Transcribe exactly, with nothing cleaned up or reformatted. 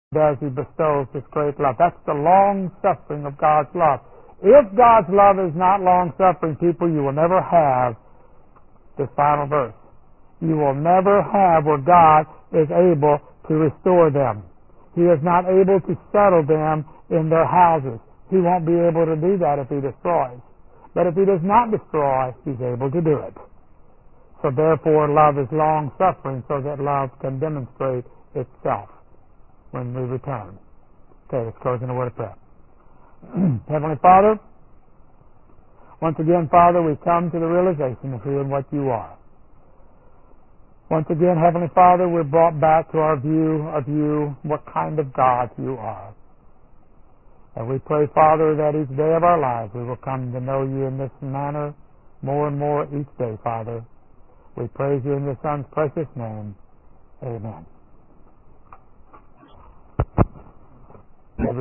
does, He bestows His great love. That's the long-suffering of God's love. If God's love is not long-suffering, people, you will never have this final verse. You will never have where God is able to restore them. He is not able to settle them in their houses. He won't be able to do that if He destroys. But if He does not destroy, He's able to do it. So therefore, love is long-suffering so that love can demonstrate itself when we return. Okay, let's close in a word of prayer. Heavenly Father, once again, Father, we come to the realization of who and what You are. Once again, Heavenly Father, we're brought back to our view of You, what kind of God You are. And we pray, Father, that each day of our lives we will come to know You in this manner more and more each day, Father. We praise You in Your Son's precious name. Amen.